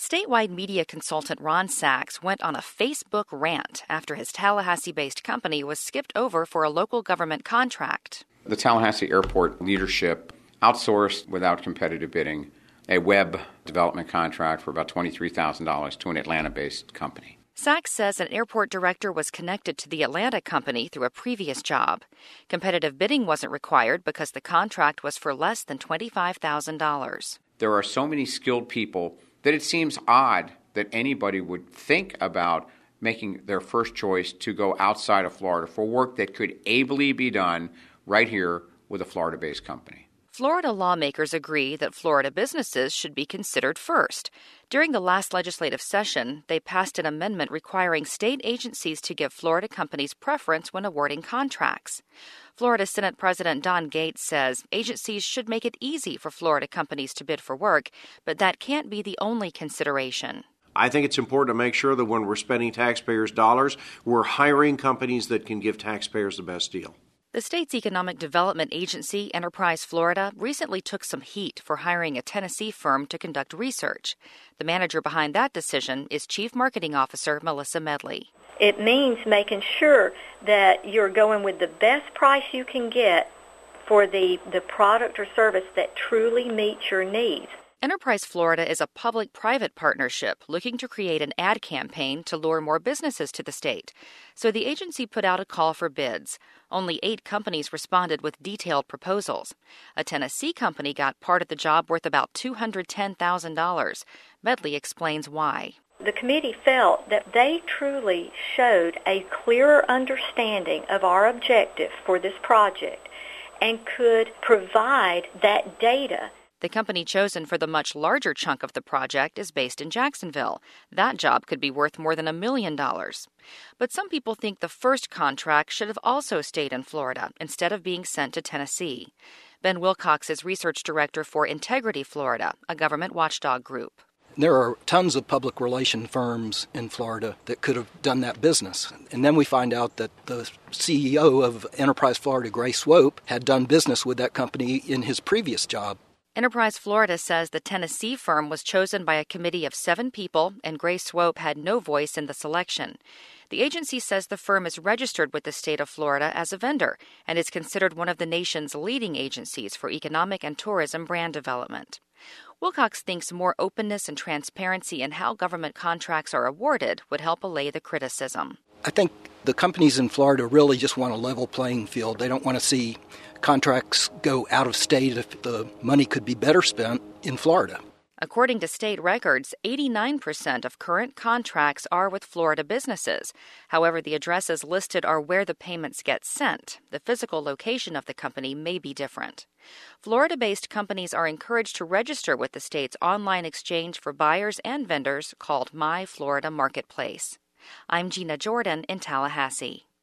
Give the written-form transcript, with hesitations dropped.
Statewide media consultant Ron Sachs went on a Facebook rant after his Tallahassee-based company was skipped over for a local government contract. The Tallahassee Airport leadership outsourced without competitive bidding a web development contract for about $23,000 to an Atlanta-based company. Sachs says an airport director was connected to the Atlanta company through a previous job. Competitive bidding wasn't required because the contract was for less than $25,000. There are so many skilled people that it seems odd that anybody would think about making their first choice to go outside of Florida for work that could ably be done right here with a Florida-based company. Florida lawmakers agree that Florida businesses should be considered first. During the last legislative session, they passed an amendment requiring state agencies to give Florida companies preference when awarding contracts. Florida Senate President Don Gates says agencies should make it easy for Florida companies to bid for work, but that can't be the only consideration. I think it's important to make sure that when we're spending taxpayers' dollars, we're hiring companies that can give taxpayers the best deal. The state's economic development agency, Enterprise Florida, recently took some heat for hiring a Tennessee firm to conduct research. The manager behind that decision is Chief Marketing Officer Melissa Medley. It means making sure that you're going with the best price you can get for the product or service that truly meets your needs. Enterprise Florida is a public-private partnership looking to create an ad campaign to lure more businesses to the state. So the agency put out a call for bids. Only 8 companies responded with detailed proposals. A Tennessee company got part of the job worth about $210,000. Medley explains why. The committee felt that they truly showed a clearer understanding of our objective for this project and could provide that data. The company chosen for the much larger chunk of the project is based in Jacksonville. That job could be worth more than $1 million. But some people think the first contract should have also stayed in Florida instead of being sent to Tennessee. Ben Wilcox is research director for Integrity Florida, a government watchdog group. There are tons of public relation firms in Florida that could have done that business. And then we find out that the CEO of Enterprise Florida, Gray Swope, had done business with that company in his previous job. Enterprise Florida says the Tennessee firm was chosen by a committee of 7 people, and Gray Swope had no voice in the selection. The agency says the firm is registered with the state of Florida as a vendor and is considered one of the nation's leading agencies for economic and tourism brand development. Wilcox thinks more openness and transparency in how government contracts are awarded would help allay the criticism. I think the companies in Florida really just want a level playing field. They don't want to see contracts go out of state if the money could be better spent in Florida. According to state records, 89% of current contracts are with Florida businesses. However, the addresses listed are where the payments get sent. The physical location of the company may be different. Florida-based companies are encouraged to register with the state's online exchange for buyers and vendors called My Florida Marketplace. I'm Gina Jordan in Tallahassee.